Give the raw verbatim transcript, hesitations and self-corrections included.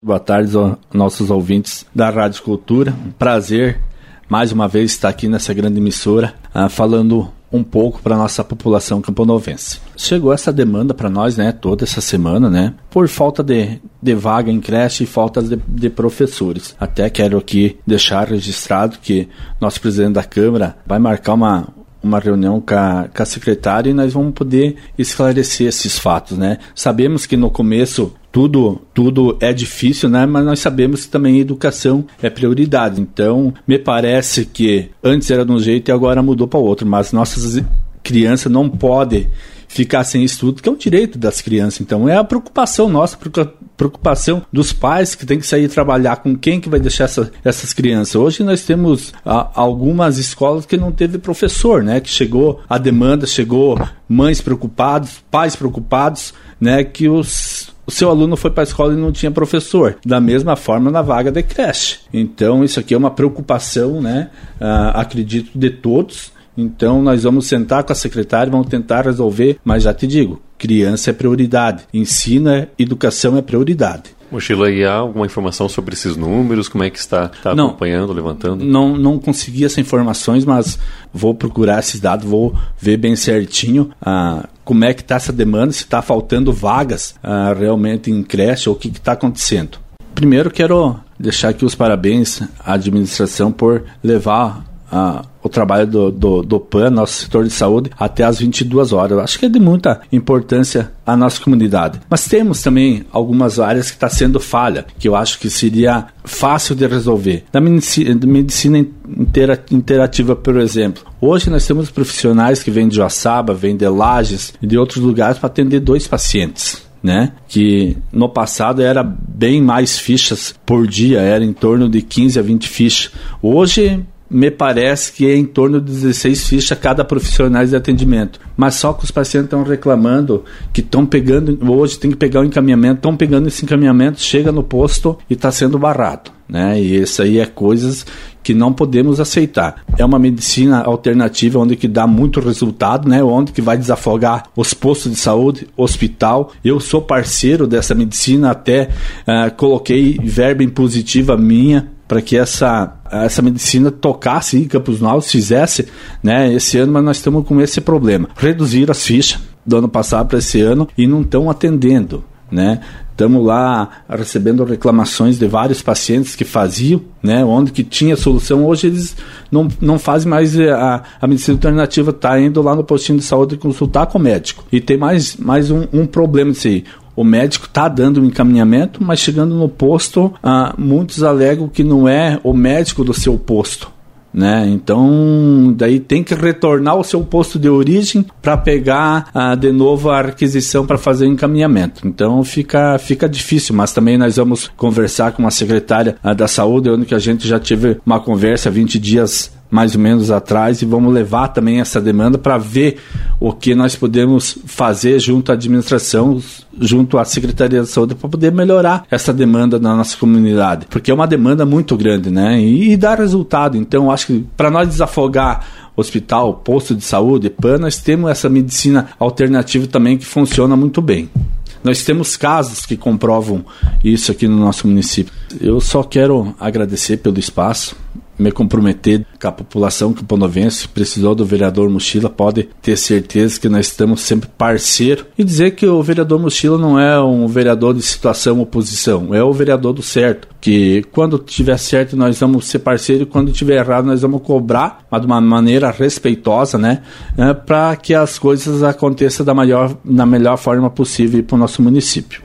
Boa tarde aos nossos ouvintes da Rádio Cultura. Prazer, mais uma vez, estar aqui nessa grande emissora, uh, falando um pouco para a nossa população camponovense. Chegou essa demanda para nós, né, toda essa semana, né, por falta de, de vaga em creche e falta de, de professores. Até quero aqui deixar registrado que nosso presidente da Câmara vai marcar uma uma reunião com a, com a secretária e nós vamos poder esclarecer esses fatos, né? Sabemos que no começo tudo, tudo é difícil, né? Mas nós sabemos que também a educação é prioridade. Então, me parece que antes era de um jeito e agora mudou para outro, mas nossas crianças não podem ficar sem estudo, que é um direito das crianças. Então, é a preocupação nossa, preocupação dos pais que tem que sair trabalhar, com quem que vai deixar essa, essas crianças. Hoje nós temos a, algumas escolas que não teve professor, né? Que chegou a demanda, chegou mães preocupadas, pais preocupados, né? Que os o seu aluno foi para a escola e não tinha professor. Da mesma forma na vaga de creche. Então, isso aqui é uma preocupação, né? Uh, acredito, de todos. Então, nós vamos sentar com a secretária, vamos tentar resolver, mas já te digo, criança é prioridade, ensino é, educação é prioridade. Mochila, e há alguma informação sobre esses números? Como é que está, está não, acompanhando, levantando? Não, não consegui essas informações, mas vou procurar esses dados, vou ver bem certinho ah, como é que está essa demanda, se está faltando vagas ah, realmente em creche ou o que está acontecendo. Primeiro, quero deixar aqui os parabéns à administração por levar Uh, o trabalho do, do, do P A N, nosso setor de saúde, até às vinte e duas horas. Eu acho que é de muita importância à nossa comunidade. Mas temos também algumas áreas que está sendo falha, que eu acho que seria fácil de resolver. Da medicina, da medicina intera, interativa, por exemplo. Hoje nós temos profissionais que vêm de Joaçaba, vêm de Lages e de outros lugares para atender dois pacientes. Né? Que no passado era bem mais fichas por dia, era em torno de quinze a vinte fichas. Hoje me parece que é em torno de dezesseis fichas cada profissional de atendimento. Mas só que os pacientes estão reclamando que estão pegando, hoje tem que pegar o encaminhamento, estão pegando esse encaminhamento, chega no posto e está sendo barrado, né? E isso aí é coisas que não podemos aceitar. É uma medicina alternativa onde que dá muito resultado, né? Onde que vai desafogar os postos de saúde, hospital. Eu sou parceiro dessa medicina, até uh, coloquei verba impositiva minha para que essa, essa medicina tocasse em Campos Novos, fizesse, né, esse ano, mas nós estamos com esse problema. Reduziram as fichas do ano passado para esse ano e não estão atendendo, né? Estamos lá recebendo reclamações de vários pacientes que faziam, né, onde que tinha solução. Hoje eles não, não fazem mais a, a medicina alternativa, está indo lá no postinho de saúde consultar com o médico. E tem mais, mais um, um problema disso aí. O médico está dando um encaminhamento, mas chegando no posto, ah, muitos alegam que não é o médico do seu posto, né? Então, daí tem que retornar ao seu posto de origem para pegar ah, de novo a requisição para fazer o encaminhamento. Então, fica, fica difícil, mas também nós vamos conversar com a secretária ah, da saúde, onde que a gente já teve uma conversa vinte dias mais ou menos atrás, e vamos levar também essa demanda para ver o que nós podemos fazer junto à administração, junto à Secretaria de Saúde, para poder melhorar essa demanda na nossa comunidade, porque é uma demanda muito grande, né? E, e dá resultado. Então, acho que para nós desafogar hospital, posto de saúde, P A N, nós temos essa medicina alternativa também que funciona muito bem. Nós temos casos que comprovam isso aqui no nosso município. Eu só quero agradecer pelo espaço, me comprometer com a população camponovense. Precisou do vereador Mochila, pode ter certeza que nós estamos sempre parceiro, e dizer que o vereador Mochila não é um vereador de situação oposição, é o vereador do certo, que quando tiver certo nós vamos ser parceiro e quando tiver errado nós vamos cobrar, mas de uma maneira respeitosa, né, é, para que as coisas aconteçam da, maior, da melhor forma possível para o nosso município.